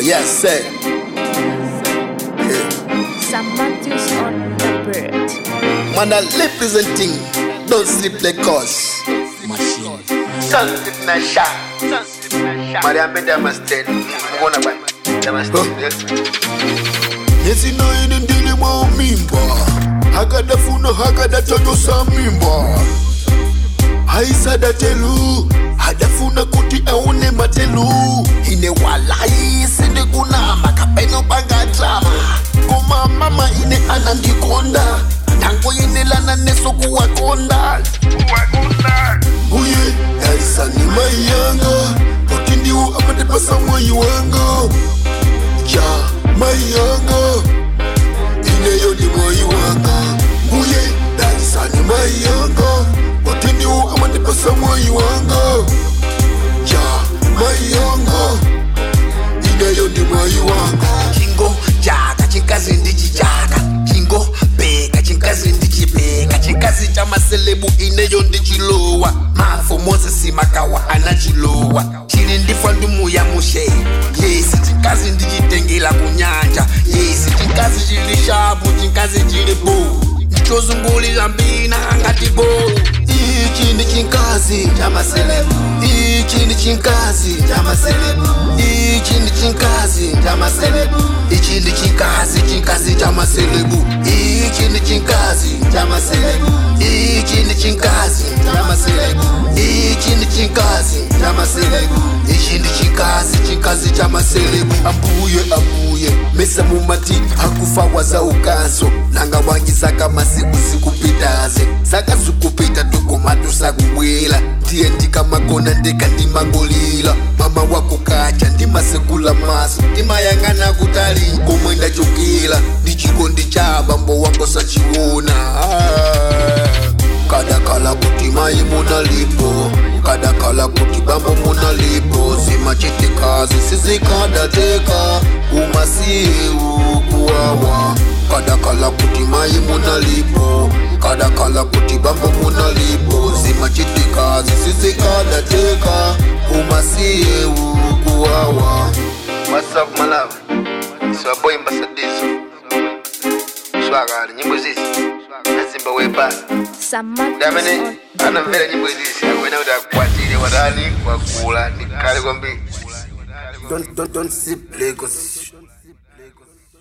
Yes, sir. Sam Matthews on the bird. Man, I representing. Don't sleep like us. Machine. Don't sleep na sha. Maria made a mistake. Mwana ba. Yesi no ine ndili mwa mimba. Hakada funo hakada chojo sa mimba. Haisa da telu. Hadafuna kuti aone matelu. Ine walai sinde kuna makapeno banga drama. Koma mama ine anandikonda. Tango ine lana neso kuwakonda. Uye, Haisa ni mayanga. Otindi u amade pasa mwaiwanga. Ja, mayanga. Ine yo ni mwaiwanga. Uye, Haisa ni mayanga. Otindi u amade pasa mwaiwanga. Ja, mayanga. Ine yo ni mwaiwanga. Chingo jaka chinkazi ndichi jaka. Chingo beka chinkazi ndichi beka. Chinkazi chama selebu ineyo ndichilowa. Mafu Moses makawa anachilowa. Chili ndifandumu ya mushe. Yesi chinkazi ndichitengela kunyanja. Yesi chinkazi chili shabu chinkazi chili bo. Ndichozungulira mbina ngati bo. Ichi ndi chinkazi chama selebu. Ichi ndi chinkazi chama selebu. Ichi ndi chinkazi chama selebu. Ichi ndi chinkazi chinkazi chama selebu. Ichi ndi chinkazi chama selebu. Ichi ndi chinkazi chama selebu. Ichi ndi chinkazi chama selebu. Ichi ndi chinkazi chinkazi chama selebu. Ambuye ambuye mesa mumati hakufa waza ukanso. Nanga wangiza kama siku sikupitaze. Saka zikupita tukomatu sakubwela. Ndiye ndikamakona ndeka ndimangolila. Mama wako kacha ndimasekula maso. Ndimayangana kutali komwenda chokela. Ndichikondi cha bambo wako sachiona. Kadakala kuti mai muna lipo. Kadakala kuti bambo muna lipo. Simachite kazi sizikada teka. Umasiu kuwawa. Kadakala kuti mai muna lipo. Kadakala kuti bambo muna lipo. Simachite kazi sizikada teka. Umasiu kuwawa. What's up my love? It's your boy Ambassador. Swagger, nyimbo zizi. Nasimba wepa. Sam Matthews Damene, on ana vile nyimbo zizi. Wena udakwatile wadani kwa kula. Nikali kwa mbi. Don't sleep Lagos.